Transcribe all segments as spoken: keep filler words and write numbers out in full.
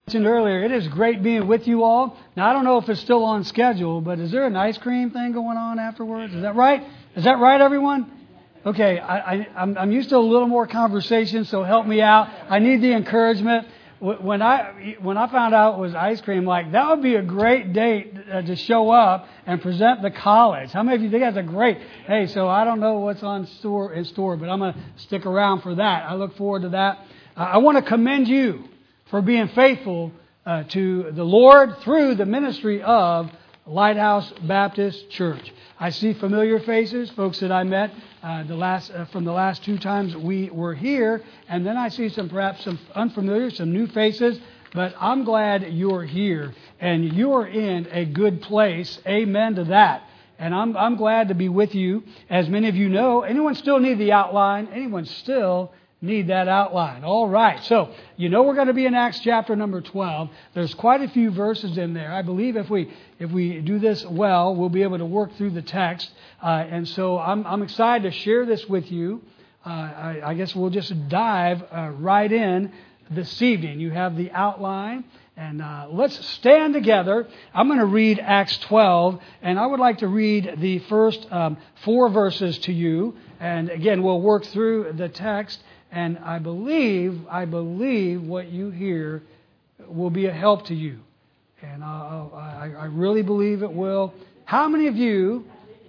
Mentioned earlier, it is great being with you all. Now, I don't know if it's still on schedule, but is there an ice cream thing going on afterwards? Is that right? Is that right, everyone? Okay, I, I, I'm, I'm used to a little more conversation, so help me out. I need the encouragement. When I when I found out it was ice cream, like, that would be a great date uh, to show up and present the college. How many of you think that's a great? Hey, so I don't know what's on store in store, but I'm going to stick around for that. I look forward to that. Uh, I want to commend you for being faithful uh, to the Lord through the ministry of Lighthouse Baptist Church. I see familiar faces, folks that I met uh, the last uh, from the last two times we were here, and then I see some perhaps some unfamiliar, some new faces. But I'm glad you're here and you're in a good place. Amen to that. And I'm I'm glad to be with you. As many of you know, anyone still need the outline? Anyone still need that outline? All right. So, you know we're going to be in Acts chapter number twelve. There's quite a few verses in there. I believe if we if we do this well, we'll be able to work through the text. Uh, and so I'm I'm excited to share this with you. Uh, I, I guess we'll just dive uh, right in this evening. You have the outline. And uh, let's stand together. I'm going to read Acts twelve, and I would like to read the first um, four verses to you. And again, we'll work through the text. And I believe, I believe what you hear will be a help to you. And I'll, I, I really believe it will. How many of you,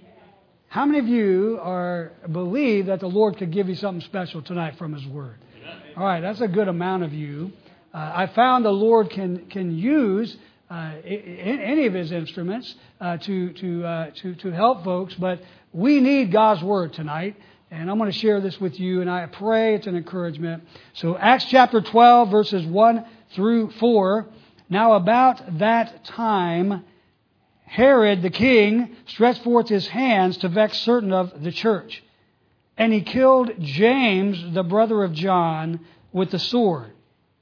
how many of you are believe that the Lord could give you something special tonight from His Word? All right, that's a good amount of you. Uh, I found the Lord can can use uh, any of His instruments uh, to to uh, to to help folks, but we need God's Word tonight. And I'm going to share this with you, and I pray it's an encouragement. So Acts chapter twelve, verses one through four. Now about that time, Herod the king stretched forth his hands to vex certain of the church. And he killed James, the brother of John, with the sword.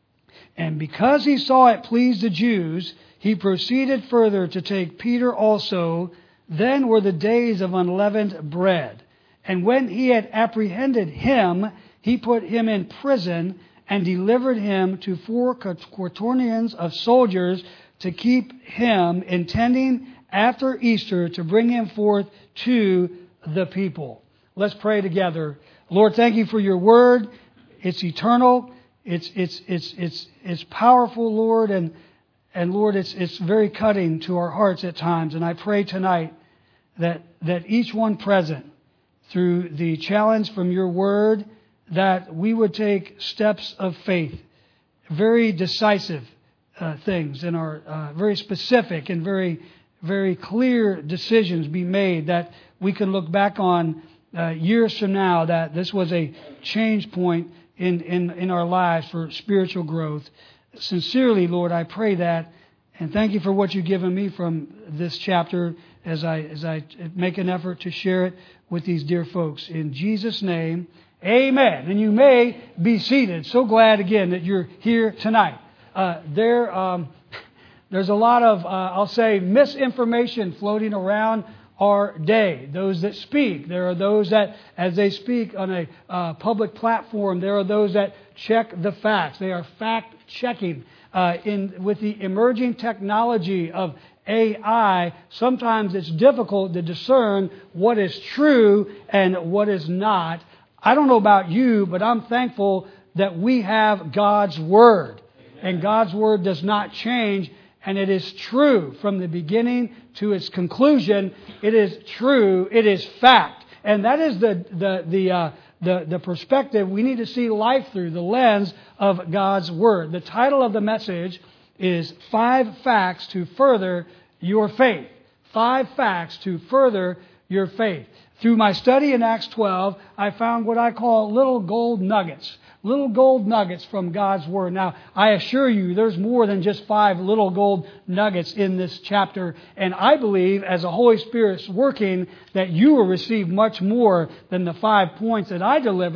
And because he saw it pleased the Jews, he proceeded further to take Peter also. Then were the days of unleavened bread. And when he had apprehended him, he put him in prison and delivered him to four quaternions of soldiers to keep him, intending after Easter to bring him forth to the people. Let's pray together. Lord, thank you for your word. It's eternal. It's it's it's it's it's powerful, Lord, and and Lord, it's it's very cutting to our hearts at times. And I pray tonight that that each one present, through the challenge from your word, that we would take steps of faith, very decisive uh, things, and our uh, very specific and very, very clear decisions be made that we can look back on uh, years from now, that this was a change point in, in, in our lives for spiritual growth. Sincerely, Lord, I pray that, and thank you for what you've given me from this chapter as I as I make an effort to share it with these dear folks. In Jesus' name, amen. And you may be seated. So glad again that you're here tonight. Uh, there, um, there's a lot of, uh, I'll say, misinformation floating around our day. Those that speak. There are those that, as they speak on a uh, public platform, there are those that check the facts. They are fact-checking. Uh, in with the emerging technology of A I, sometimes it's difficult to discern what is true and what is not. I don't know about you, but I'm thankful that we have God's Word. And God's Word does not change, and it is true from the beginning to its conclusion. It is true. It is fact. And that is the the the uh, the, the perspective we need to see life through, the lens of God's Word. The title of the message is Five Facts to Further Your Faith. Five facts to further your faith. Through my study in Acts twelve, I found what I call little gold nuggets. Little gold nuggets from God's Word. Now, I assure you, there's more than just five little gold nuggets in this chapter. And I believe, as the Holy Spirit's working, that you will receive much more than the five points that I deliver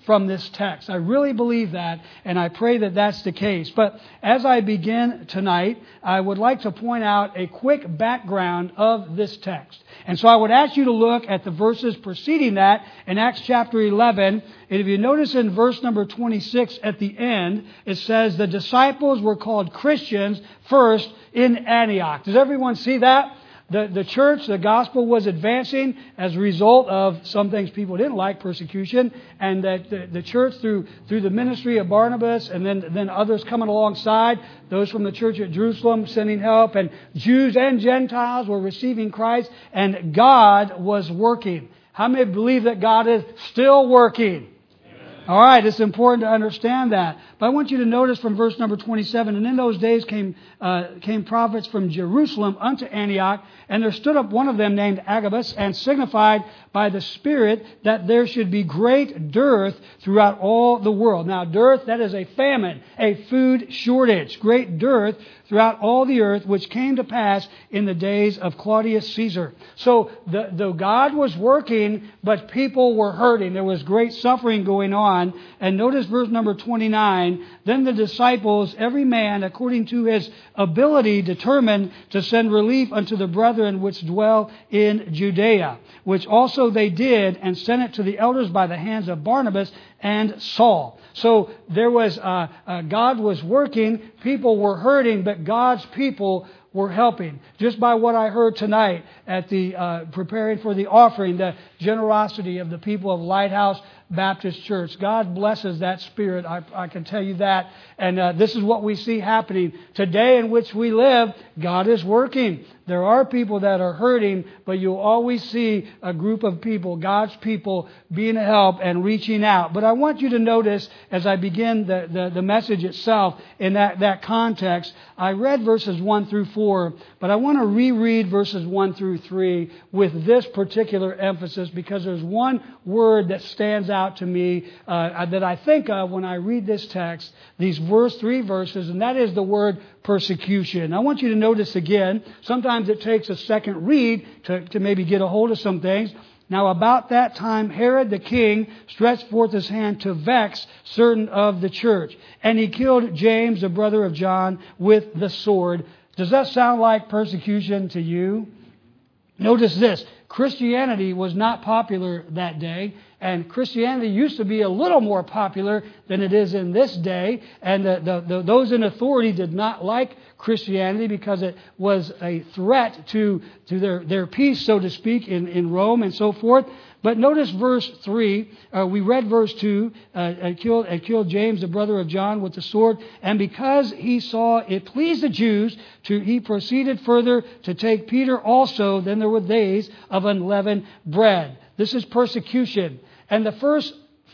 from this text. I really believe that, and I pray that that's the case. But as I begin tonight, I would like to point out a quick background of this text. And so I would ask you to look at the verses preceding that in Acts chapter eleven. And if you notice in verse number twenty-six at the end, it says the disciples were called Christians first in Antioch. Does everyone see that? The, the church, the gospel was advancing as a result of some things people didn't like, persecution, and that the, the church through through the ministry of Barnabas and then, then others coming alongside, those from the church at Jerusalem sending help, and Jews and Gentiles were receiving Christ, and God was working. How many believe that God is still working? All right, it's important to understand that. But I want you to notice from verse number twenty-seven, and in those days came uh, came prophets from Jerusalem unto Antioch, and there stood up one of them named Agabus, and signified by the Spirit that there should be great dearth throughout all the world. Now, dearth, that is a famine, a food shortage, great dearth throughout all the earth, which came to pass in the days of Claudius Caesar. So, the, the God was working, but people were hurting. There was great suffering going on. And notice verse number twenty-nine. Then the disciples, every man according to his ability, determined to send relief unto the brethren which dwell in Judea, which also they did, and sent it to the elders by the hands of Barnabas and Saul. So there was, uh, uh, God was working, people were hurting, but God's people were helping. Just by what I heard tonight at the uh, preparing for the offering, the generosity of the people of Lighthouse Baptist Church. God blesses that spirit. I, I can tell you that. And uh, this is what we see happening today in which we live. God is working. There are people that are hurting, but you'll always see a group of people, God's people, being a help and reaching out. But I want you to notice as I begin the, the, the message itself in that, that context, I read verses one through four, but I want to reread verses one through three with this particular emphasis because there's one word that stands out to me uh, that I think of when I read this text, these verse three verses, and that is the word persecution. I want you to notice again, sometimes it takes a second read to, to maybe get a hold of some things. Now about that time Herod the king stretched forth his hand to vex certain of the church, and he killed James, the brother of John, with the sword. Does that sound like persecution to you? Notice this. Christianity was not popular that day, and Christianity used to be a little more popular than it is in this day, and the, the, the, those in authority did not like Christianity because it was a threat to, to their, their peace, so to speak, in, in Rome and so forth. But notice verse three. Uh, we read verse two. Uh, and killed, and killed James, the brother of John, with the sword. And because he saw it pleased the Jews, to, he proceeded further to take Peter also. Then there were days of unleavened bread. This is persecution. And the first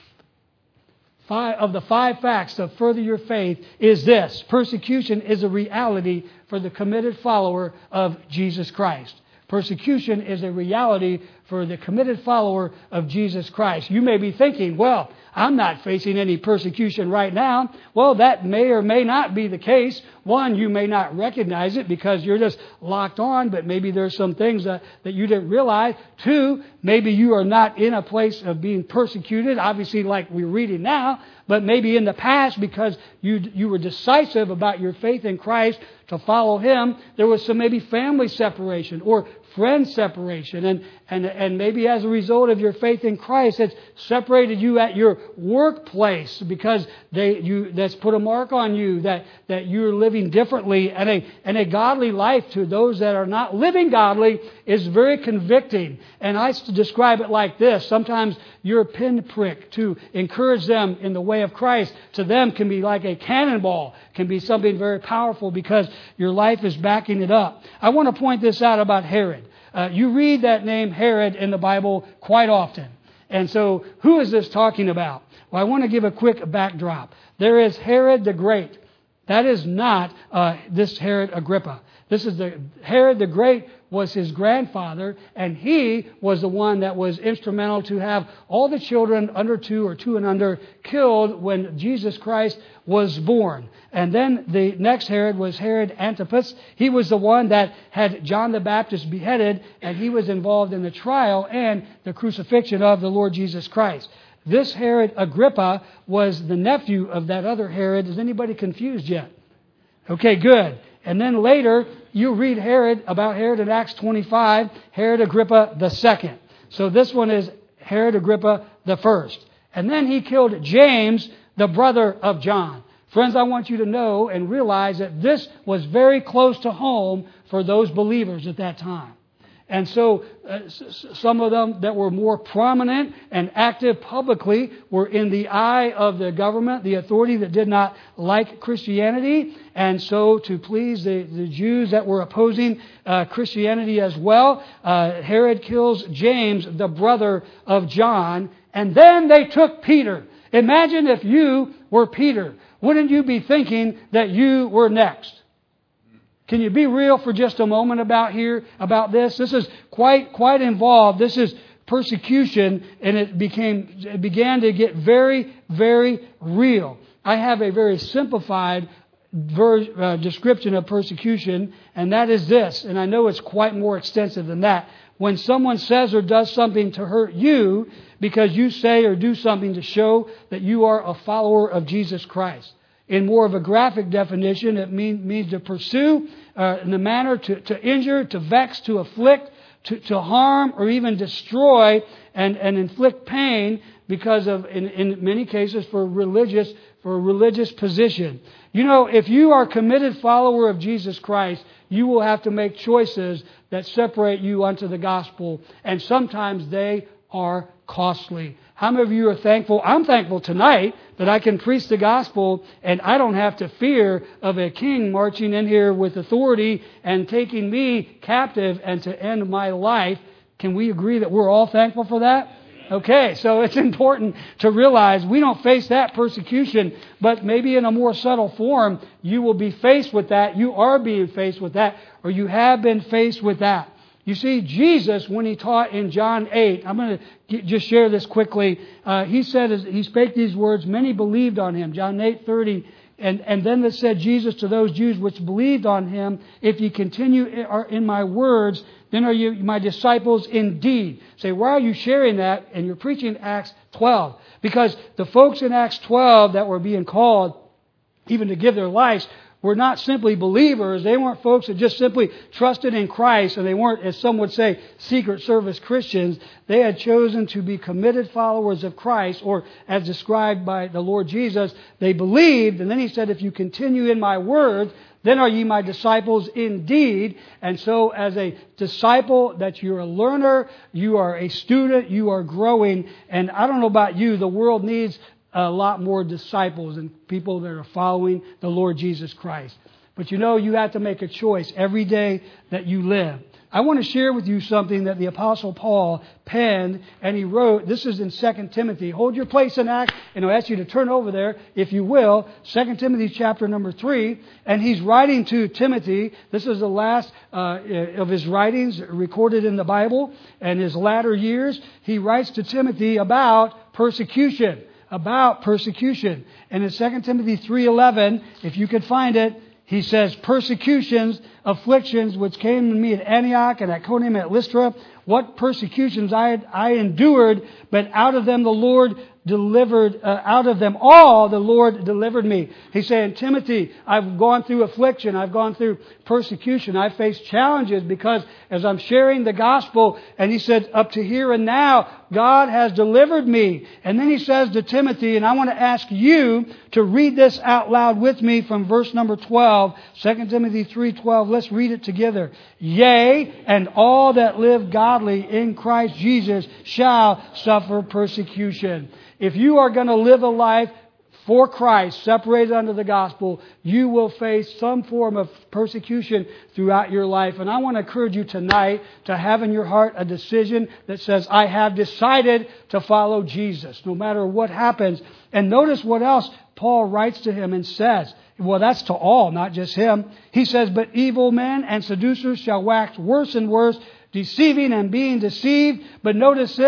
five of the five facts to further your faith is this. Persecution is a reality for the committed follower of Jesus Christ. Persecution is a reality for the committed follower of Jesus Christ. You may be thinking, well, I'm not facing any persecution right now. Well, that may or may not be the case. One, you may not recognize it because you're just locked on, but maybe there's some things that, that you didn't realize. Two, maybe you are not in a place of being persecuted, obviously like we're reading now, but maybe in the past because you you were decisive about your faith in Christ to follow Him, there was some maybe family separation or friend separation, and, and, and maybe as a result of your faith in Christ, it's separated you at your workplace because they you that's put a mark on you that, that you're living differently, and a and a godly life to those that are not living godly is very convicting. And I describe it like this. Sometimes your pinprick to encourage them in the way of Christ to them can be like a cannonball, can be something very powerful because your life is backing it up. I want to point this out about Herod. Uh, you read that name Herod in the Bible quite often. And so who is this talking about? Well, I want to give a quick backdrop. There is Herod the Great. That is not uh, this Herod Agrippa. This is the Herod the Great was his grandfather, and he was the one that was instrumental to have all the children under two or two and under killed when Jesus Christ was born. And then the next Herod was Herod Antipas. He was the one that had John the Baptist beheaded, and he was involved in the trial and the crucifixion of the Lord Jesus Christ. This Herod Agrippa was the nephew of that other Herod. Is anybody confused yet? Okay, good. And then later, you read Herod, about Herod in Acts twenty-five, Herod Agrippa the second. So this one is Herod Agrippa the first. And then he killed James, the brother of John. Friends, I want you to know and realize that this was very close to home for those believers at that time. And so uh, s- some of them that were more prominent and active publicly were in the eye of the government, the authority that did not like Christianity. And so to please the, the Jews that were opposing uh, Christianity as well, uh, Herod kills James, the brother of John. And then they took Peter. Imagine if you were Peter. Wouldn't you be thinking that you were next? Can you be real for just a moment about here, about this? This is quite, quite involved. This is persecution, and it became, it began to get very, very real. I have a very simplified ver, uh, description of persecution, and that is this, and I know it's quite more extensive than that. When someone says or does something to hurt you because you say or do something to show that you are a follower of Jesus Christ. In more of a graphic definition, it mean, means to pursue uh, in a manner to, to injure, to vex, to afflict, to, to harm, or even destroy and, and inflict pain because of, in, in many cases, for religious for a religious position. You know, if you are a committed follower of Jesus Christ, you will have to make choices that separate you unto the gospel, and sometimes they are costly. How many of you are thankful? I'm thankful tonight that I can preach the gospel and I don't have to fear of a king marching in here with authority and taking me captive and to end my life. Can we agree that we're all thankful for that? Okay, so it's important to realize we don't face that persecution, but maybe in a more subtle form, you will be faced with that. You are being faced with that, or you have been faced with that. You see, Jesus, when He taught in John eight, I'm going to just share this quickly. Uh, he said, as He spake these words, many believed on Him. John eight thirty. And, and then it said Jesus to those Jews which believed on Him, if ye continue in my words, then are you my disciples indeed. Say, why are you sharing that? And you're preaching Acts twelve. Because the folks in Acts twelve that were being called even to give their lives were not simply believers. They weren't folks that just simply trusted in Christ, and they weren't, as some would say, secret service Christians. They had chosen to be committed followers of Christ, or as described by the Lord Jesus, they believed. And then He said, if you continue in my words, then are ye my disciples indeed. And so as a disciple, that you're a learner, you are a student, you are growing. And I don't know about you, the world needs a lot more disciples and people that are following the Lord Jesus Christ. But you know, you have to make a choice every day that you live. I want to share with you something that the Apostle Paul penned, and he wrote. This is in Second Timothy. Hold your place in Acts, and I'll ask you to turn over there, if you will. Second Timothy chapter number three. And he's writing to Timothy. This is the last uh, of his writings recorded in the Bible, and his latter years. He writes to Timothy about persecution. About persecution. And in Second Timothy three eleven, if you could find it, he says, persecutions, afflictions, which came to me at Antioch and Iconium at Lystra, what persecutions I had, I endured, but out of them the Lord delivered, uh, out of them all the Lord delivered me. He's saying, Timothy, I've gone through affliction, I've gone through persecution, I've faced challenges because as I'm sharing the gospel, and he said, up to here and now, God has delivered me. And then he says to Timothy, and I want to ask you to read this out loud with me from verse number twelve, Second Timothy three twelve. Let's read it together. Yea, and all that live godly in Christ Jesus shall suffer persecution. If you are going to live a life for Christ, separated under the gospel, you will face some form of persecution throughout your life. And I want to encourage you tonight to have in your heart a decision that says, I have decided to follow Jesus, no matter what happens. And notice what else Paul writes to him and says. Well, that's to all, not just him. He says, but evil men and seducers shall wax worse and worse, deceiving and being deceived. But notice this,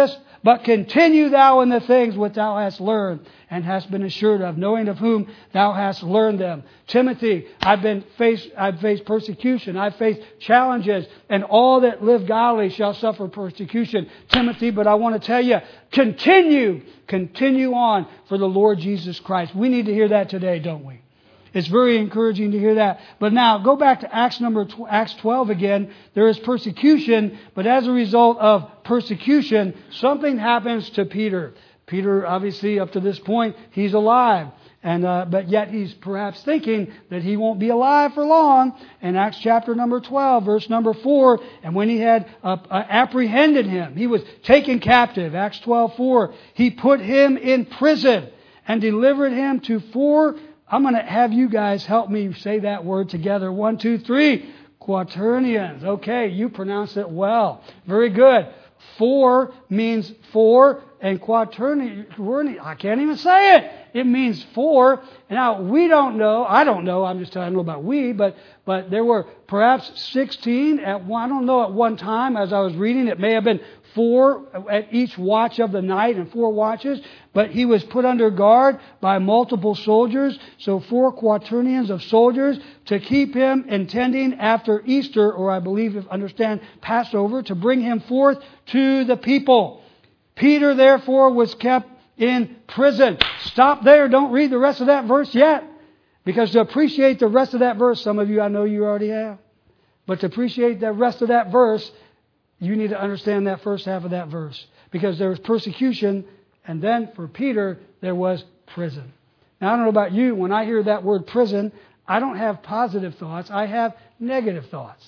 but continue thou in the things which thou hast learned and hast been assured of, knowing of whom thou hast learned them. Timothy, I've been faced, I've faced persecution. I've faced challenges, and all that live godly shall suffer persecution. Timothy, but I want to tell you, continue, continue on for the Lord Jesus Christ. We need to hear that today, don't we? It's very encouraging to hear that. But now, go back to Acts number Acts twelve again. There is persecution, but as a result of persecution, something happens to Peter. Peter, obviously, up to this point, he's alive. And uh, but yet he's perhaps thinking that he won't be alive for long. In Acts chapter number twelve, verse number four, and when he had uh, uh, apprehended him, he was taken captive. Acts twelve four, he put him in prison and delivered him to four. I'm going to have you guys help me say that word together. One, two, three. Quaternions. Okay, you pronounce it well. Very good. Four means four, and quaternion, I can't even say it. It means four. Now, we don't know, I don't know, I'm just telling you about we, but but there were perhaps sixteen at one, I don't know, at one time as I was reading. It may have been four at each watch of the night and four watches, but he was put under guard by multiple soldiers, so four quaternions of soldiers to keep him, intending after Easter, or I believe, if understand, Passover, to bring him forth to the people. Peter, therefore, was kept in prison. Stop there. Don't read the rest of that verse yet. Because to appreciate the rest of that verse, some of you, I know you already have. But to appreciate the rest of that verse, you need to understand that first half of that verse. Because there was persecution, and then for Peter, there was prison. Now, I don't know about you. When I hear that word prison, I don't have positive thoughts. I have negative thoughts.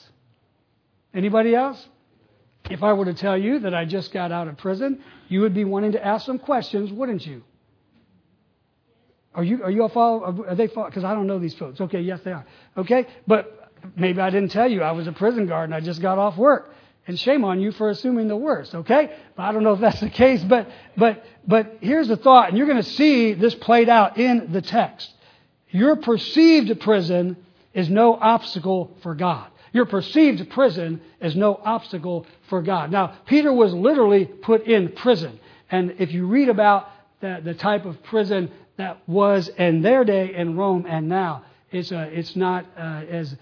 Anybody else? If I were to tell you that I just got out of prison, you would be wanting to ask some questions, wouldn't you? Are you are you all follow? Are they follow? Because I don't know these folks. Okay, yes, they are. Okay, but maybe I didn't tell you I was a prison guard and I just got off work. And shame on you for assuming the worst. Okay, but I don't know if that's the case. But but but here's the thought, and you're going to see this played out in the text. Your perceived prison is no obstacle for God. Your perceived prison is no obstacle for God. Now, Peter was literally put in prison. And if you read about the, the type of prison that was in their day in Rome and now, it's a, it's not uh, as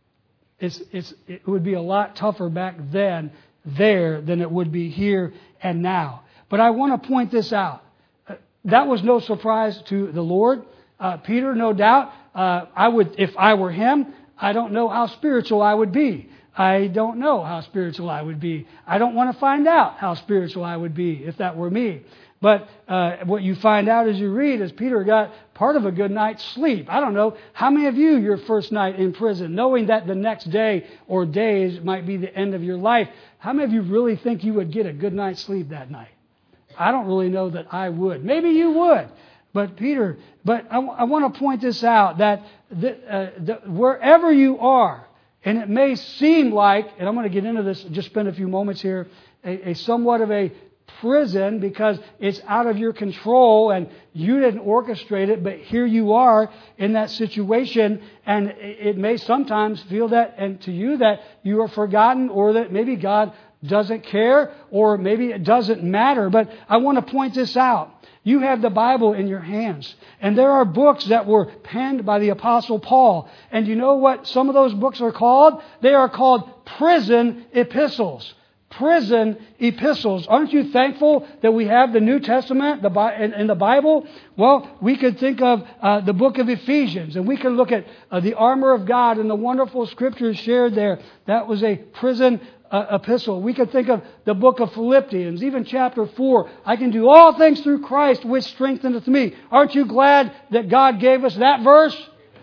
it's it's it would be a lot tougher back then there than it would be here and now. But I want to point this out. Uh, that was no surprise to the Lord. Uh, Peter, no doubt, uh, I would if I were him. I don't know how spiritual I would be. I don't know how spiritual I would be. I don't want to find out how spiritual I would be if that were me. But uh, what you find out as you read is Peter got part of a good night's sleep. I don't know, how many of you, your first night in prison, knowing that the next day or days might be the end of your life, how many of you really think you would get a good night's sleep that night? I don't really know that I would. Maybe you would. But Peter, but I, I want to point this out, that the, uh, the, wherever you are, and it may seem like, and I'm going to get into this, just spend a few moments here, a, a somewhat of a prison because it's out of your control and you didn't orchestrate it, but here you are in that situation, and it may sometimes feel that, and to you, that you are forgotten, or that maybe God doesn't care, or maybe it doesn't matter. But I want to point this out. You have the Bible in your hands. And there are books that were penned by the Apostle Paul. And you know what some of those books are called? They are called prison epistles. Prison epistles. Aren't you thankful that we have the New Testament the in, in the Bible? Well, we could think of uh, the book of Ephesians. And we can look at uh, the armor of God and the wonderful scriptures shared there. That was a prison Uh, epistle. We could think of the book of Philippians, even chapter four. I can do all things through Christ, which strengtheneth me. Aren't you glad that God gave us that verse?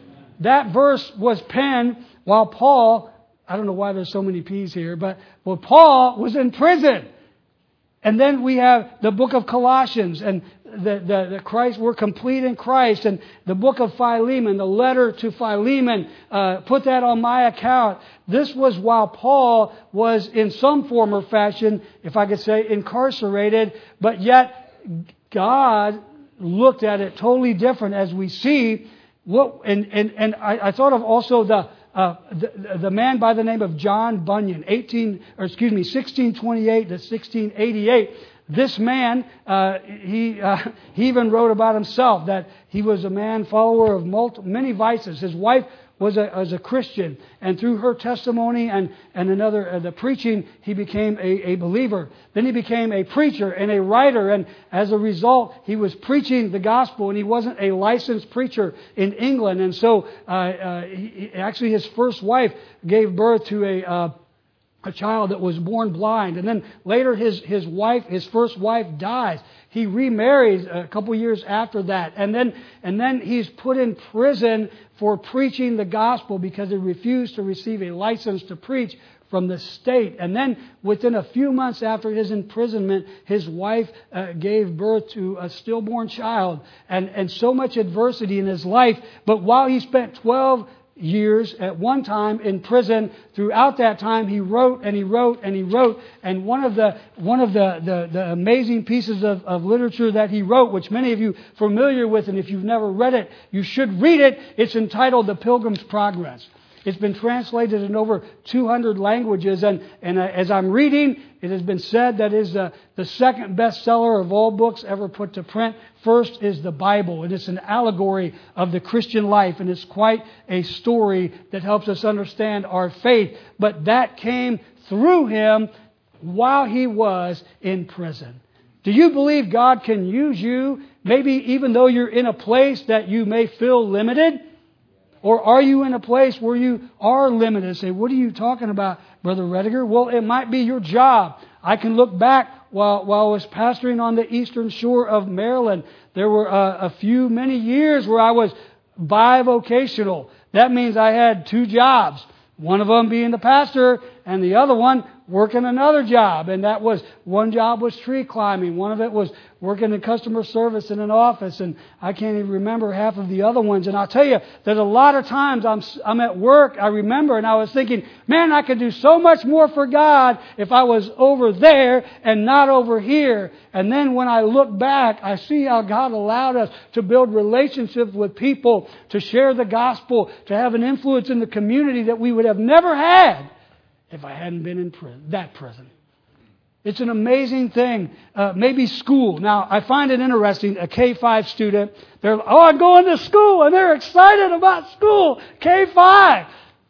That verse was penned while Paul, I don't know why there's so many P's here, but well, Paul was in prison. And then we have the book of Colossians, and the, the, the Christ, we're complete in Christ, and the book of Philemon, the letter to Philemon, uh, put that on my account. This was while Paul was in some form or fashion, if I could say, incarcerated, but yet God looked at it totally different, as we see. What and and and I, I thought of also the. Uh, the, the man by the name of John Bunyan, eighteen or excuse me, sixteen twenty-eight to sixteen eighty-eight. this man, uh, he uh, he even wrote about himself that he was a man follower of multi, many vices. His wife was a, was a Christian, and through her testimony and and another uh, the preaching, he became a, a believer. Then he became a preacher and a writer, and as a result, he was preaching the gospel, and he wasn't a licensed preacher in England. And so, uh, uh, he, actually, his first wife gave birth to a uh, a child that was born blind, and then later his his wife, his first wife, dies. He remarries a couple years after that, and then and then he's put in prison for preaching the gospel because he refused to receive a license to preach from the state. And then within a few months after his imprisonment, his wife uh, gave birth to a stillborn child, and and so much adversity in his life. But while he spent twelve years at one time in prison, throughout that time he wrote and he wrote and he wrote. And one of the one of the, the, the amazing pieces of, of literature that he wrote, which many of you are familiar with, and if you've never read it, you should read it. It's entitled The Pilgrim's Progress. It's been translated in over two hundred languages, and, and uh, as I'm reading, it has been said that is uh, the second bestseller of all books ever put to print. First is the Bible, and it's an allegory of the Christian life, and it's quite a story that helps us understand our faith. But that came through him while he was in prison. Do you believe God can use you, maybe even though you're in a place that you may feel limited? Or are you in a place where you are limited? Say, what are you talking about, Brother Rediger? Well, it might be your job. I can look back while, while I was pastoring on the eastern shore of Maryland. There were a, a few, many years where I was bivocational. That means I had two jobs. One of them being the pastor, and the other one working another job. And that was, one job was tree climbing. One of it was working in customer service in an office. And I can't even remember half of the other ones. And I'll tell you that a lot of times I'm, I'm at work, I remember, and I was thinking, man, I could do so much more for God if I was over there and not over here. And then when I look back, I see how God allowed us to build relationships with people, to share the gospel, to have an influence in the community that we would have never had if I hadn't been in prison, that prison. It's an amazing thing. Uh, maybe school. Now, I find it interesting, a K five student, they're, oh, I'm going to school, and they're excited about school, K five.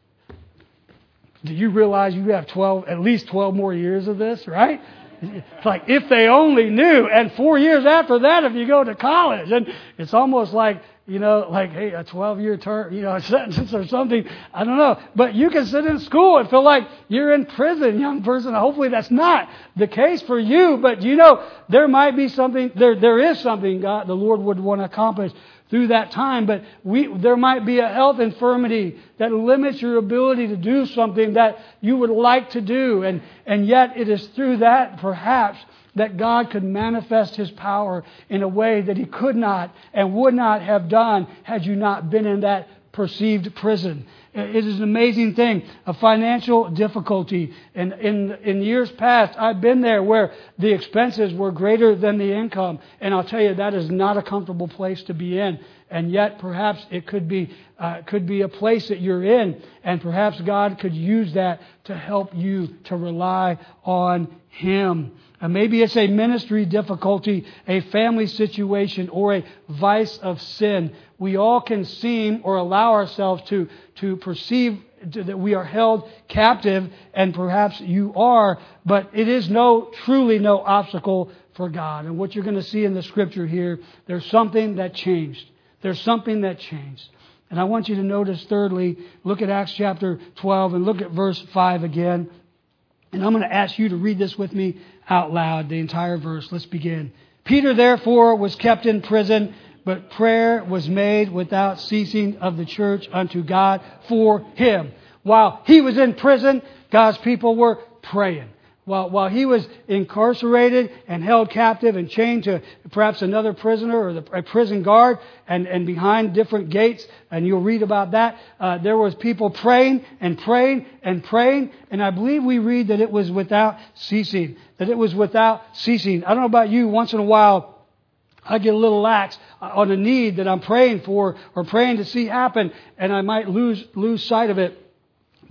Do you realize you have twelve, at least twelve more years of this, right? It's like, if they only knew. And four years after that, if you go to college. And it's almost like, you know, like, hey, a twelve-year term, you know, sentence or something. I don't know. But you can sit in school and feel like you're in prison, young person. Hopefully that's not the case for you. But, you know, there might be something, there there is something God, the Lord would want to accomplish through that time. But we there might be a health infirmity that limits your ability to do something that you would like to do. And, and yet it is through that, perhaps, that God could manifest His power in a way that He could not and would not have done had you not been in that perceived prison. It is an amazing thing, a financial difficulty. And in, in years past, I've been there where the expenses were greater than the income. And I'll tell you, that is not a comfortable place to be in. And yet, perhaps it could be uh, could be a place that you're in. And perhaps God could use that to help you to rely on Him. Uh, maybe it's a ministry difficulty, a family situation, or a vice of sin. We all can seem or allow ourselves to, to perceive that we are held captive, and perhaps you are, but it is no, truly no obstacle for God. And what you're going to see in the Scripture here, there's something that changed. There's something that changed. And I want you to notice, thirdly, look at Acts chapter twelve and look at verse five again. And I'm going to ask you to read this with me out loud, the entire verse. Let's begin. Peter, therefore, was kept in prison, but prayer was made without ceasing of the church unto God for him. While he was in prison, God's people were praying. While, while he was incarcerated and held captive and chained to perhaps another prisoner or the, a prison guard and, and behind different gates, and you'll read about that, uh, there was people praying and praying and praying. And I believe we read that it was without ceasing, that it was without ceasing. I don't know about you, once in a while, I get a little lax on a need that I'm praying for or praying to see happen, and I might lose lose sight of it.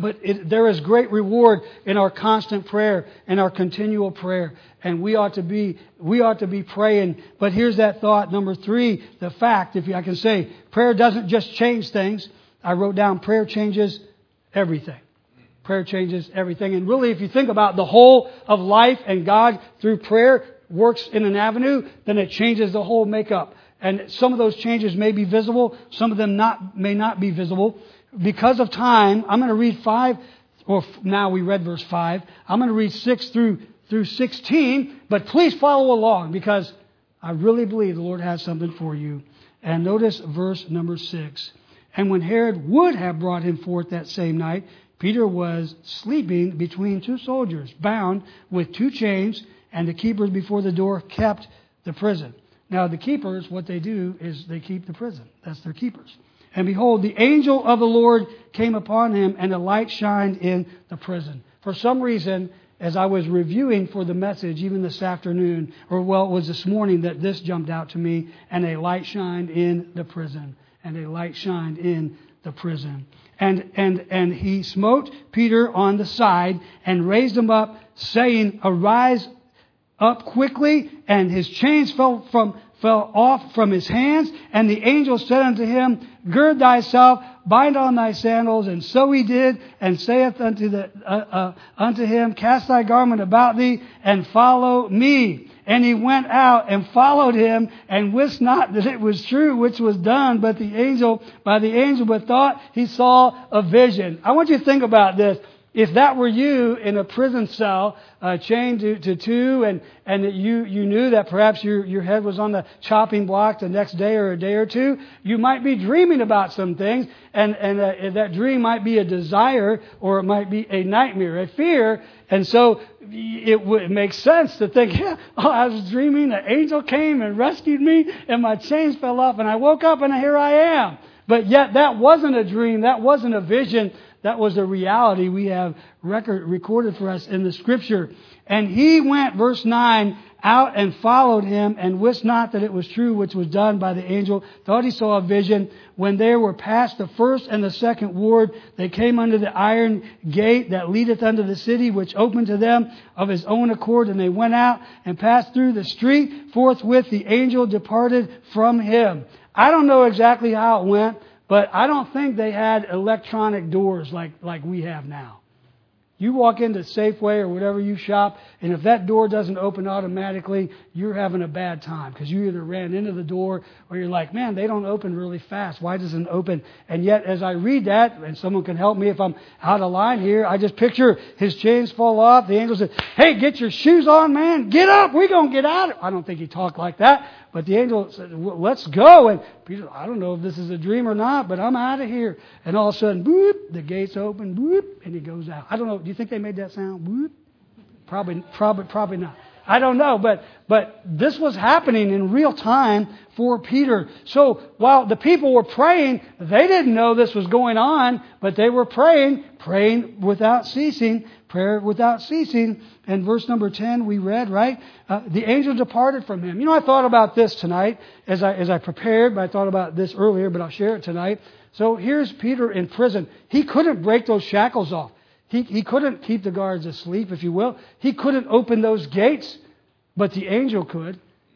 But it, there is great reward in our constant prayer and our continual prayer. And we ought to be, we ought to be praying. But here's that thought. Number three, the fact, if I can say, prayer doesn't just change things. I wrote down prayer changes everything. Prayer changes everything. And really, if you think about the whole of life and God through prayer works in an avenue, then it changes the whole makeup. And some of those changes may be visible. Some of them not may not be visible. Because of time, I'm going to read five, or now we read verse five. I'm going to read six through through sixteen. But please follow along because I really believe the Lord has something for you. And notice verse number six. And when Herod would have brought him forth that same night, Peter was sleeping between two soldiers, bound with two chains, and the keepers before the door kept the prison. Now the keepers, what they do is they keep the prison. That's their keepers. And behold, the angel of the Lord came upon him, and a light shined in the prison. For some reason, as I was reviewing for the message, even this afternoon, or well, it was this morning that this jumped out to me, and a light shined in the prison. And a light shined in the prison. And, and, and he smote Peter on the side and raised him up, saying, Arise up quickly. And his chains fell from fell off from his hands. And the angel said unto him, Gird thyself, bind on thy sandals. And so he did, and saith unto the uh, uh, unto him, Cast thy garment about thee, and follow me. And he went out and followed him, and wist not that it was true which was done, but the angel by the angel, but thought he saw a vision. I want you to think about this. If that were you in a prison cell, uh, chained to, to two, and, and that you, you knew that perhaps your, your head was on the chopping block the next day or a day or two, you might be dreaming about some things, and, and uh, that dream might be a desire, or it might be a nightmare, a fear. And so it would make sense to think, yeah, oh, I was dreaming, an angel came and rescued me, and my chains fell off, and I woke up, and here I am. But yet that wasn't a dream, that wasn't a vision. That was a reality we have record, recorded for us in the Scripture. And he went, verse nine, out and followed him, and wist not that it was true which was done by the angel. Thought he saw a vision. When they were past the first and the second ward, they came under the iron gate that leadeth unto the city, which opened to them of his own accord. And they went out and passed through the street. Forthwith the angel departed from him. I don't know exactly how it went. But I don't think they had electronic doors like, like we have now. You walk into Safeway or whatever you shop, and if that door doesn't open automatically, you're having a bad time because you either ran into the door or you're like, man, they don't open really fast. Why doesn't it open? And yet, as I read that, and someone can help me if I'm out of line here, I just picture his chains fall off. The angel said, hey, get your shoes on, man. Get up. We're going to get out. I don't think he talked like that. But the angel said, well, let's go. And Peter, I don't know if this is a dream or not, but I'm out of here. And all of a sudden, boop, the gates open, boop, and he goes out. I don't know. Do you think they made that sound? Boop? Probably, probably, probably not. I don't know. But, but this was happening in real time for Peter. So while the people were praying, they didn't know this was going on, but they were praying, praying without ceasing, prayer without ceasing. And verse number ten, we read, right? Uh, the angel departed from him. You know, I thought about this tonight as I as I prepared, but I thought about this earlier, but I'll share it tonight. So here's Peter in prison. He couldn't break those shackles off. He, he couldn't keep the guards asleep, if you will. He couldn't open those gates, but the angel could.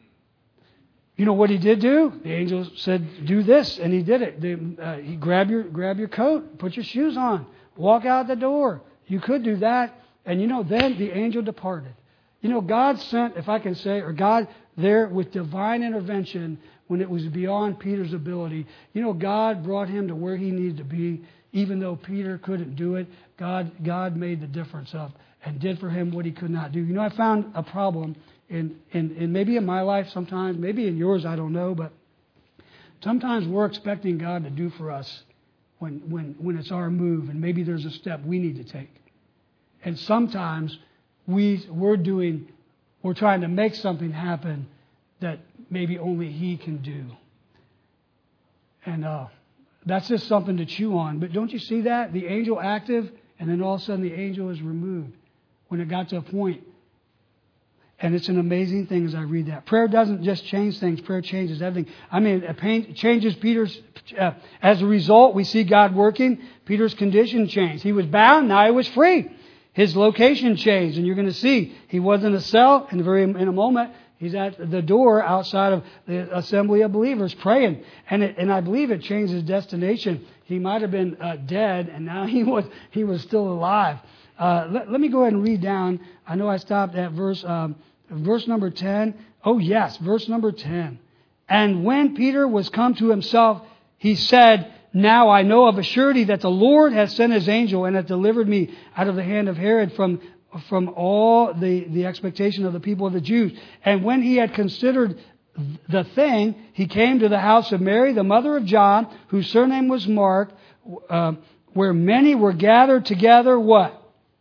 You know what he did do? The angel said, do this, and he did it. The, uh, he grab your grab your coat, put your shoes on, walk out the door. You could do that. And you know, then the angel departed. You know, God sent, if I can say, or God there with divine intervention when it was beyond Peter's ability. You know, God brought him to where he needed to be. Even though Peter couldn't do it, God God made the difference up and did for him what he could not do. You know, I found a problem in, in, in maybe in my life sometimes, maybe in yours, I don't know, but sometimes we're expecting God to do for us when when when it's our move, and maybe there's a step we need to take. And sometimes we, we're doing, we're trying to make something happen that maybe only He can do. And uh, that's just something to chew on. But don't you see that? The angel active, and then all of a sudden the angel is removed when it got to a point. And it's an amazing thing as I read that. Prayer doesn't just change things. Prayer changes everything. I mean, it changes Peter's... Uh, as a result, we see God working. Peter's condition changed. He was bound. Now he was free. His location changed. And you're going to see he was in a cell. In a, very, in a moment, he's at the door outside of the assembly of believers praying. And it, and I believe it changed his destination. He might have been uh, dead, and now he was he was still alive. Uh, let, let me go ahead and read down. I know I stopped at verse um, verse number ten. Oh, yes, verse number ten. And when Peter was come to himself, he said, now I know of a surety that the Lord has sent his angel and hath delivered me out of the hand of Herod from, from all the, the expectation of the people of the Jews. And when he had considered the thing, he came to the house of Mary, the mother of John, whose surname was Mark, uh, where many were gathered together, what?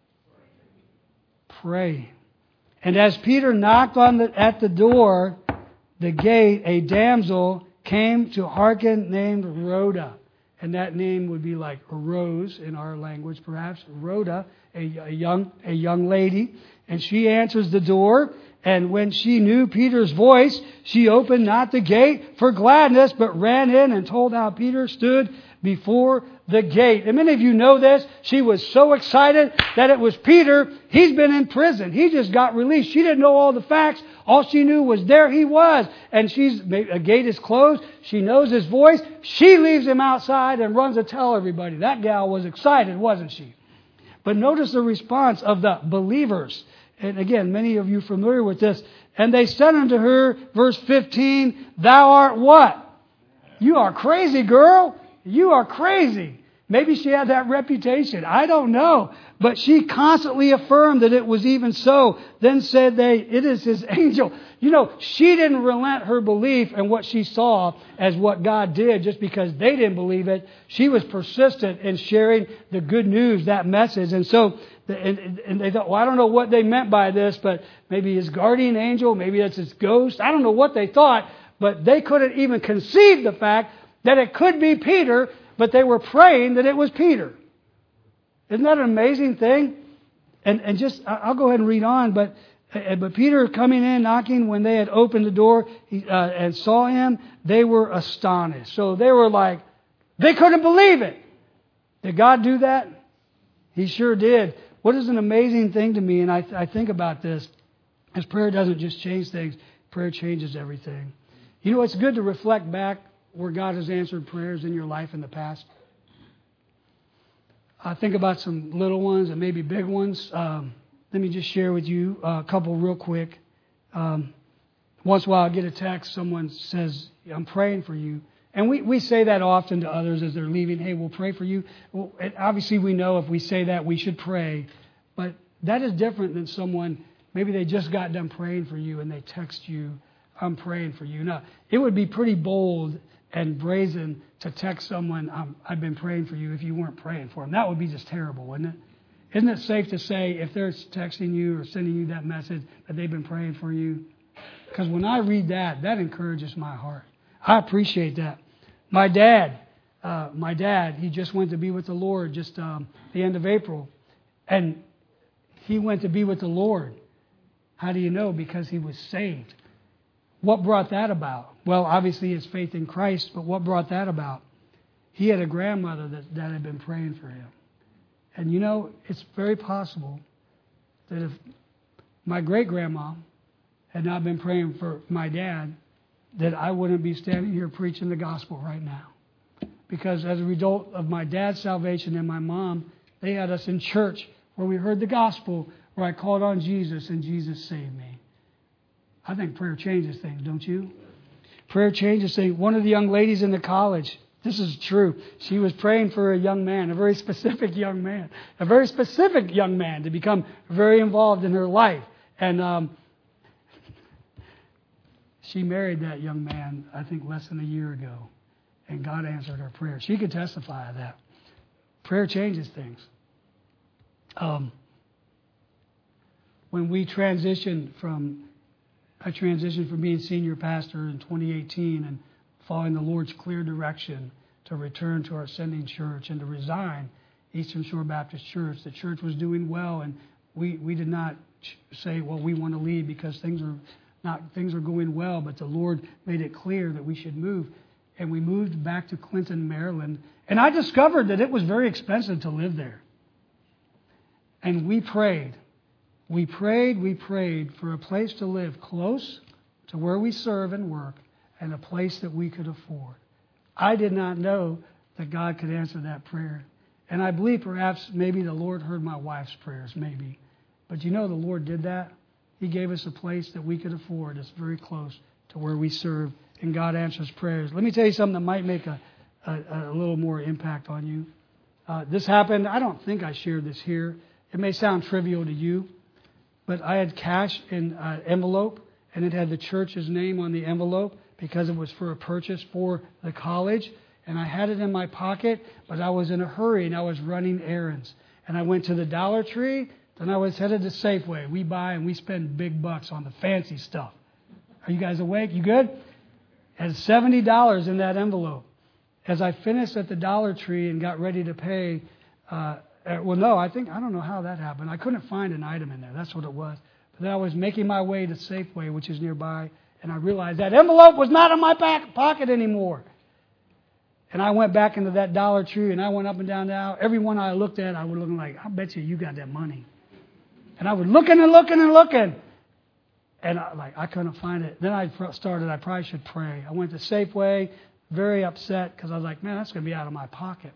Praying. And as Peter knocked on the, at the door, the gate, a damsel came to hearken named Rhoda. And that name would be like a rose in our language, perhaps. Rhoda, a, a young a young lady. And she answers the door. And when she knew Peter's voice, she opened not the gate for gladness, but ran in and told how Peter stood before the gate. And many of you know this. She was so excited that it was Peter. He's been in prison. He just got released. She didn't know all the facts. All she knew was there he was. And she's a gate is closed. She knows his voice. She leaves him outside and runs to tell everybody. That gal was excited, wasn't she? But notice the response of the believers. And again, many of you familiar with this. And they said unto her, verse fifteen, thou art what? You are crazy, girl. You are crazy. Maybe she had that reputation. I don't know. But she constantly affirmed that it was even so. Then said they, it is his angel. You know, she didn't relent her belief in what she saw as what God did just because they didn't believe it. She was persistent in sharing the good news, that message. And so, and, and they thought, well, I don't know what they meant by this, but maybe his guardian angel, maybe that's his ghost. I don't know what they thought, but they couldn't even conceive the fact that it could be Peter, but they were praying that it was Peter. Isn't that an amazing thing? And and just, I'll go ahead and read on, but but Peter coming in, knocking, when they had opened the door he, uh, and saw him, they were astonished. So they were like, they couldn't believe it. Did God do that? He sure did. What is an amazing thing to me, and I, I think about this, is prayer doesn't just change things, prayer changes everything. You know, it's good to reflect back where God has answered prayers in your life in the past. I think about some little ones and maybe big ones. Um, let me just share with you a couple real quick. Um, once in a while I get a text, someone says, I'm praying for you. And we, we say that often to others as they're leaving. Hey, we'll pray for you. Well, obviously we know if we say that, we should pray. But that is different than someone, maybe they just got done praying for you and they text you, I'm praying for you. Now, it would be pretty bold and brazen to text someone, um, I've been praying for you, if you weren't praying for them. That would be just terrible, wouldn't it? Isn't it safe to say if they're texting you or sending you that message that they've been praying for you? Because when I read that, that encourages my heart. I appreciate that. My dad, uh, my dad, he just went to be with the Lord just um, the end of April. And he went to be with the Lord. How do you know? Because he was saved. What brought that about? Well, obviously his faith in Christ, but what brought that about? He had a grandmother that, that had been praying for him. And you know, it's very possible that if my great-grandma had not been praying for my dad, that I wouldn't be standing here preaching the gospel right now. Because as a result of my dad's salvation and my mom, they had us in church where we heard the gospel, where I called on Jesus and Jesus saved me. I think prayer changes things, don't you? Prayer changes things. One of the young ladies in the college, this is true, she was praying for a young man, a very specific young man, a very specific young man to become very involved in her life. And um, she married that young man, I think, less than a year ago. And God answered her prayer. She could testify of that. Prayer changes things. Um, when we transitioned from... I transitioned from being senior pastor in twenty eighteen and following the Lord's clear direction to return to our sending church and to resign Eastern Shore Baptist Church. The church was doing well, and we, we did not say, well, we want to leave because things are not things are going well, but the Lord made it clear that we should move. And we moved back to Clinton, Maryland. And I discovered that it was very expensive to live there. And we prayed. We prayed, we prayed for a place to live close to where we serve and work and a place that we could afford. I did not know that God could answer that prayer. And I believe perhaps maybe the Lord heard my wife's prayers, maybe. But you know the Lord did that. He gave us a place that we could afford. It's very close to where we serve. And God answers prayers. Let me tell you something that might make a, a, a little more impact on you. Uh, this happened. I don't think I shared this here. It may sound trivial to you. But I had cash in an envelope. And it had the church's name on the envelope because it was for a purchase for the college. And I had it in my pocket. But I was in a hurry and I was running errands. And I went to the Dollar Tree. Then I was headed to Safeway. We buy and we spend big bucks on the fancy stuff. Are you guys awake? You good? Had seventy dollars in that envelope. As I finished at the Dollar Tree and got ready to pay, uh, well, no, I think, I don't know how that happened. I couldn't find an item in there. That's what it was. But then I was making my way to Safeway, which is nearby, and I realized that envelope was not in my back pocket anymore. And I went back into that Dollar Tree, and I went up and down the aisle. Every one I looked at, I was looking like, I bet you you got that money. And I was looking and looking and looking. And I, like I couldn't find it. Then I started, I probably should pray. I went to Safeway, very upset, because I was like, man, that's going to be out of my pocket.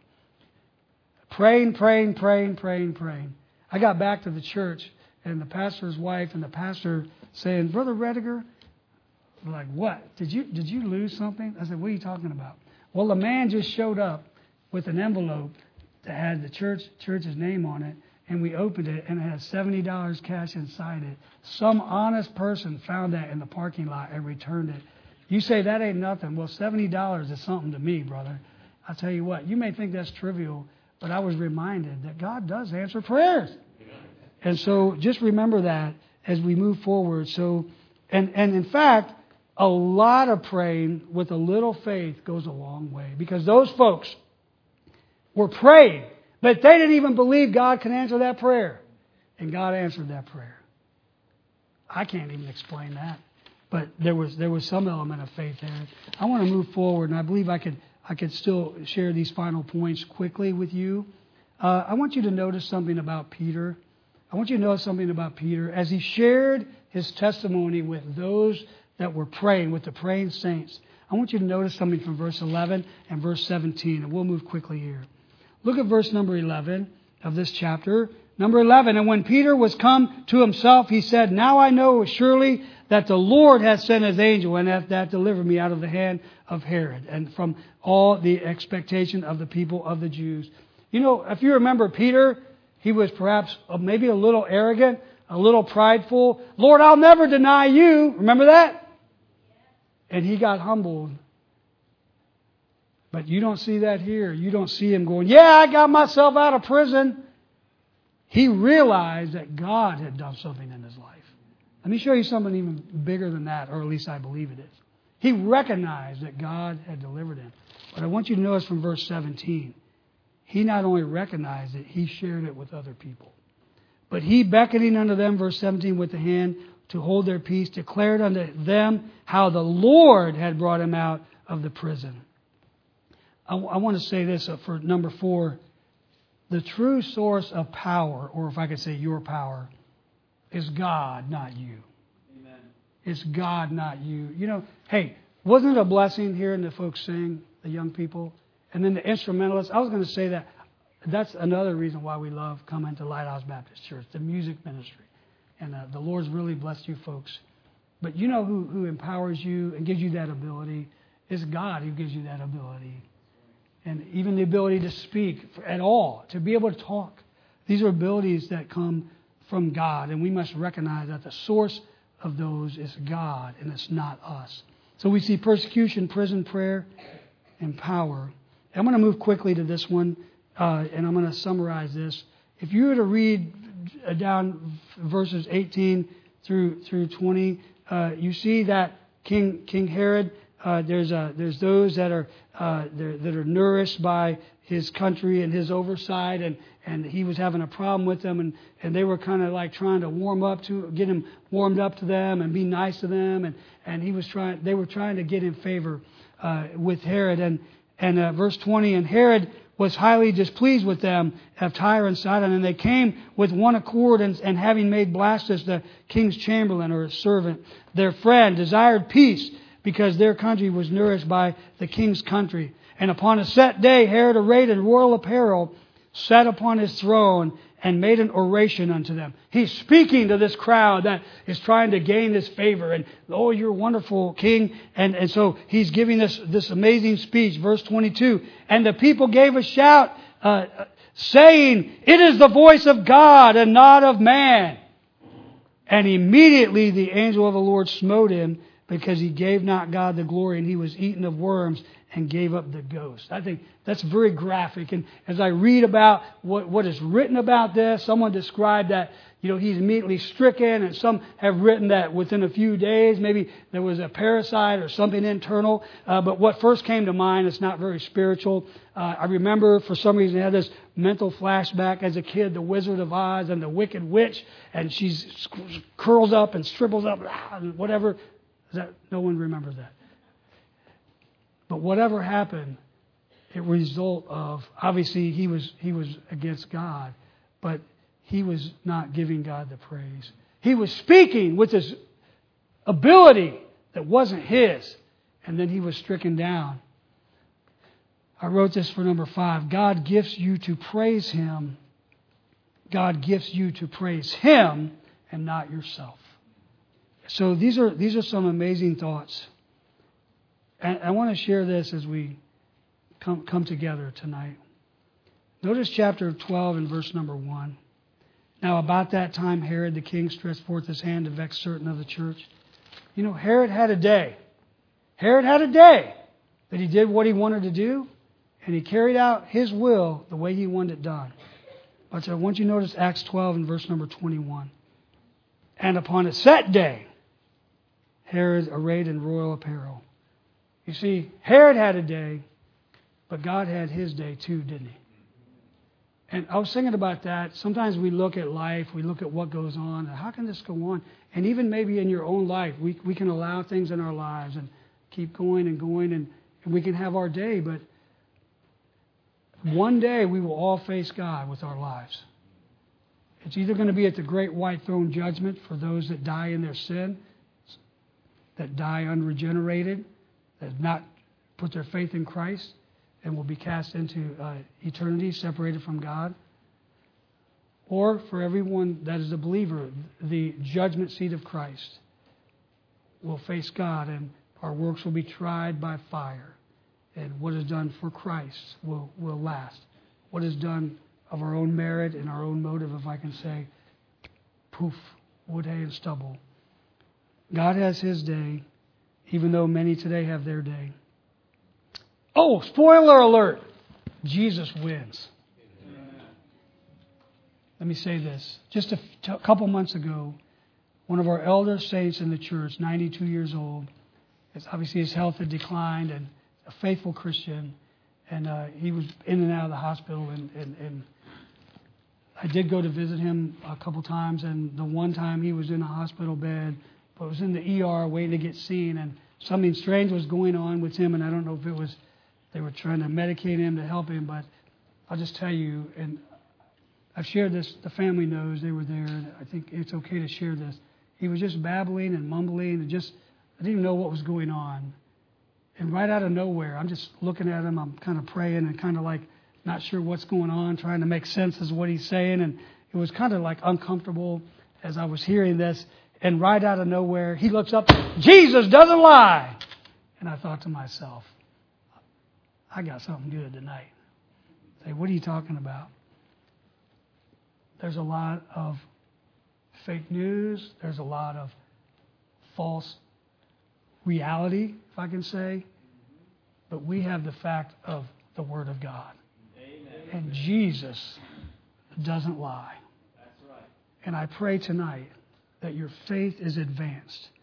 Praying, praying, praying, praying, praying. I got back to the church, and the pastor's wife and the pastor saying, Brother Rediger, I'm like, what? Did you did you lose something? I said, what are you talking about? Well, a man just showed up with an envelope that had the church church's name on it. And we opened it, and it had seventy dollars cash inside it. Some honest person found that in the parking lot and returned it. You say that ain't nothing. Well, seventy dollars is something to me, brother. I'll tell you what, you may think that's trivial, but I was reminded that God does answer prayers. And so just remember that as we move forward. So, and, and in fact, a lot of praying with a little faith goes a long way. Because those folks were praying. But they didn't even believe God could answer that prayer. And God answered that prayer. I can't even explain that. But there was there was some element of faith there. I want to move forward, and I believe I could I could still share these final points quickly with you. Uh, I want you to notice something about Peter. I want you to know something about Peter. As he shared his testimony with those that were praying, with the praying saints, I want you to notice something from verse eleven and verse seventeen, and we'll move quickly here. Look at verse number eleven of this chapter. Number eleven, and when Peter was come to himself, he said, Now I know surely that the Lord hath sent his angel and hath that delivered me out of the hand of Herod and from all the expectation of the people of the Jews. You know, if you remember Peter, he was perhaps maybe a little arrogant, a little prideful. Lord, I'll never deny you. Remember that? And he got humbled. But you don't see that here. You don't see him going, yeah, I got myself out of prison. He realized that God had done something in his life. Let me show you something even bigger than that, or at least I believe it is. He recognized that God had delivered him. But I want you to notice from verse seventeen, he not only recognized it, he shared it with other people. But he, beckoning unto them, verse seventeen, with the hand to hold their peace, declared unto them how the Lord had brought him out of the prison. I, I want to say this for number four. The true source of power, or if I could say your power, is God, not you. Amen. It's God, not you. You know, hey, wasn't it a blessing hearing the folks sing, the young people? And then the instrumentalists. I was going to say that that's another reason why we love coming to Lighthouse Baptist Church, the music ministry. And uh, the Lord's really blessed you folks. But you know who, who empowers you and gives you that ability? It's God who gives you that ability. And even the ability to speak at all, to be able to talk. These are abilities that come from God. And we must recognize that the source of those is God and it's not us. So we see persecution, prison, prayer, and power. I'm going to move quickly to this one, uh, and I'm going to summarize this. If you were to read down verses eighteen through through twenty, uh, you see that King King Herod Uh, there's uh, there's those that are uh, that are nourished by his country and his oversight, and, and he was having a problem with them, and, and they were kind of like trying to warm up to get him warmed up to them and be nice to them, and, and he was trying they were trying to get in favor uh, with Herod, and and uh, verse twenty, and Herod was highly displeased with them of Tyre and Sidon, and they came with one accord, and, and having made Blastus the king's chamberlain or his servant, their friend, desired peace, because their country was nourished by the king's country. And upon a set day, Herod, arrayed in royal apparel, sat upon his throne and made an oration unto them. He's speaking to this crowd that is trying to gain this favor. And, oh, you're wonderful, king. And, and so he's giving this, this amazing speech. Verse twenty-two. And the people gave a shout, uh, saying, it is the voice of God and not of man. And immediately the angel of the Lord smote him, because he gave not God the glory, and he was eaten of worms and gave up the ghost. I think that's very graphic. And as I read about what, what is written about this, someone described that, you know, he's immediately stricken, and some have written that within a few days, maybe there was a parasite or something internal. Uh, but what first came to mind, it's not very spiritual. Uh, I remember for some reason I had this mental flashback as a kid, the Wizard of Oz and the Wicked Witch, and she curls up and shrivels up, and whatever. Is that, no one remembers that. But whatever happened, it was a result of, obviously he was he was against God, but he was not giving God the praise. He was speaking with his ability that wasn't his, and then he was stricken down. I wrote this for number five. God gifts you to praise Him. God gifts you to praise Him and not yourself. So these are these are some amazing thoughts. And I want to share this as we come come together tonight. Notice chapter twelve and verse number one. Now about that time Herod the king stretched forth his hand to vex certain of the church. You know, Herod had a day. Herod had a day that he did what he wanted to do, and he carried out his will the way he wanted it done. But I want you to notice Acts twelve and verse number twenty-one. And upon a set day, Herod arrayed in royal apparel. You see, Herod had a day, but God had His day too, didn't He? And I was thinking about that. Sometimes we look at life, we look at what goes on, and how can this go on? And even maybe in your own life, we we can allow things in our lives and keep going and going, and, and we can have our day, but one day we will all face God with our lives. It's either going to be at the great white throne judgment for those that die in their sin, that die unregenerated, that have not put their faith in Christ, and will be cast into uh, eternity separated from God. Or for everyone that is a believer, the judgment seat of Christ will face God, and our works will be tried by fire. And what is done for Christ will, will last. What is done of our own merit and our own motive, if I can say, poof, wood, hay, and stubble. God has His day, even though many today have their day. Oh, spoiler alert! Jesus wins. Let me say this. Just a, t- a couple months ago, one of our elder saints in the church, ninety-two years old, it's obviously his health had declined, and a faithful Christian, and uh, he was in and out of the hospital, and, and, and I did go to visit him a couple times, and the one time he was in a hospital bed, but was in the E R waiting to get seen, and something strange was going on with him, and I don't know if it was they were trying to medicate him to help him, but I'll just tell you, and I've shared this, the family knows, they were there, and I think it's okay to share this. He was just babbling and mumbling, and just, I didn't even know what was going on. And right out of nowhere, I'm just looking at him, I'm kind of praying and kind of like not sure what's going on, trying to make sense of what he's saying, and it was kind of like uncomfortable as I was hearing this. And right out of nowhere, he looks up, Jesus doesn't lie. And I thought to myself, I got something good tonight. Say, what are you talking about? There's a lot of fake news. There's a lot of false reality, if I can say. But we have the fact of the Word of God. Amen. And Jesus doesn't lie. That's right. And I pray tonight that your faith is advanced,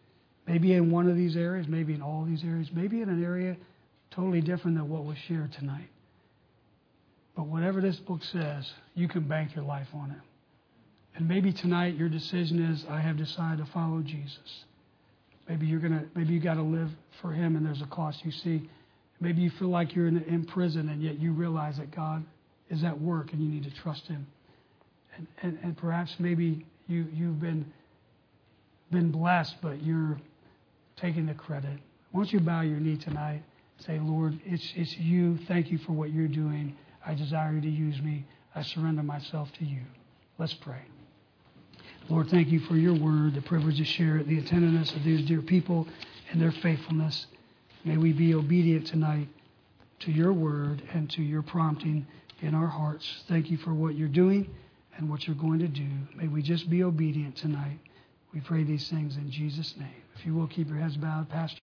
Maybe in one of these areas, maybe in all these areas, maybe in an area totally different than what was shared tonight. But whatever this book says, you can bank your life on it. And maybe tonight your decision is, I have decided to follow Jesus. Maybe you're gonna, maybe you got to live for Him, and there's a cost. You see, maybe you feel like you're in, in prison, and yet you realize that God is at work, and you need to trust Him. And and, and perhaps maybe you you've been been blessed, but you're taking the credit. Why don't you bow your knee tonight? Say, Lord, it's it's you. Thank you for what you're doing. I desire you to use me. I surrender myself to you. Let's pray. Lord, thank you for your word, the privilege to share it, the attentiveness of these dear people and their faithfulness. May we be obedient tonight to your word and to your prompting in our hearts. Thank you for what you're doing and what you're going to do. May we just be obedient tonight. We pray these things in Jesus' name. If you will, keep your heads bowed, Pastor.